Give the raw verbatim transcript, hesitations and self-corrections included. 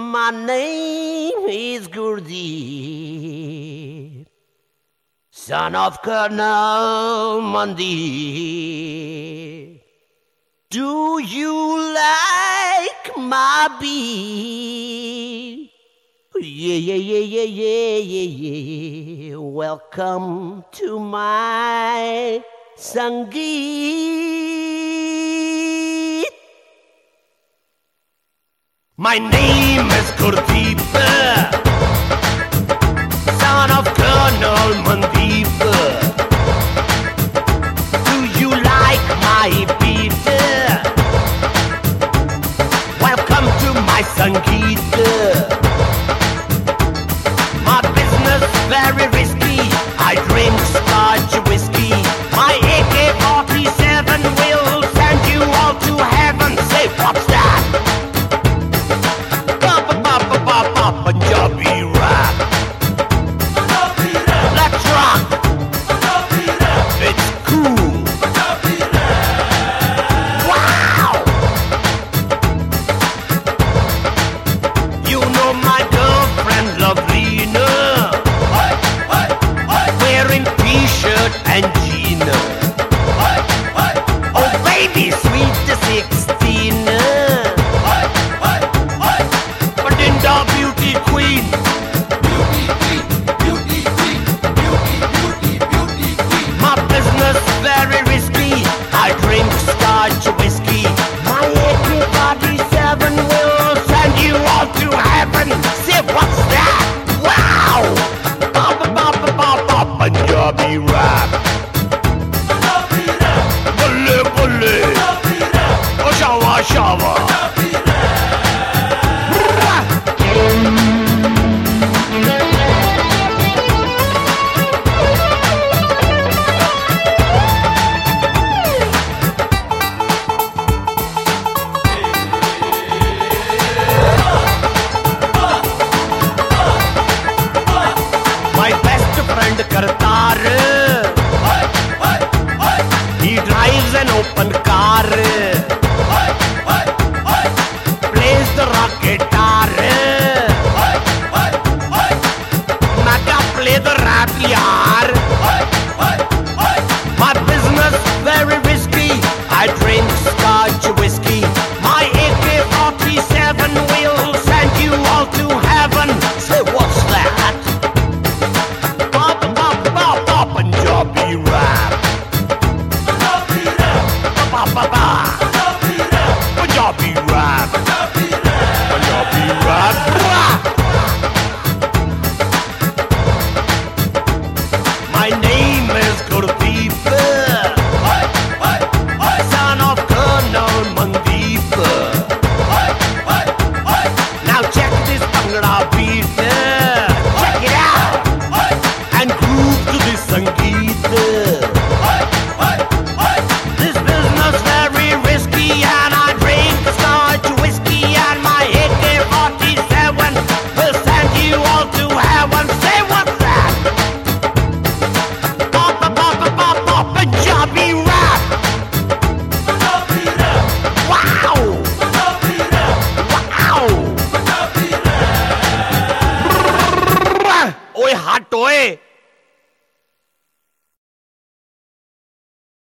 My name is Gurdeep, son of Colonel Mandir. Do you like my beat? Yeah, yeah, yeah, yeah, yeah, yeah, yeah. Welcome to my Sangeet. My name is Gurdeep, son of Colonel Mandeep. Do you like my beat? Welcome to my Sangeet. My business very risky. I drink Scotch whiskey. My A K forty-seven will send you all to heaven. Say, what's that? Punjabi rap. Let's rock. It's cool. Wow. You know my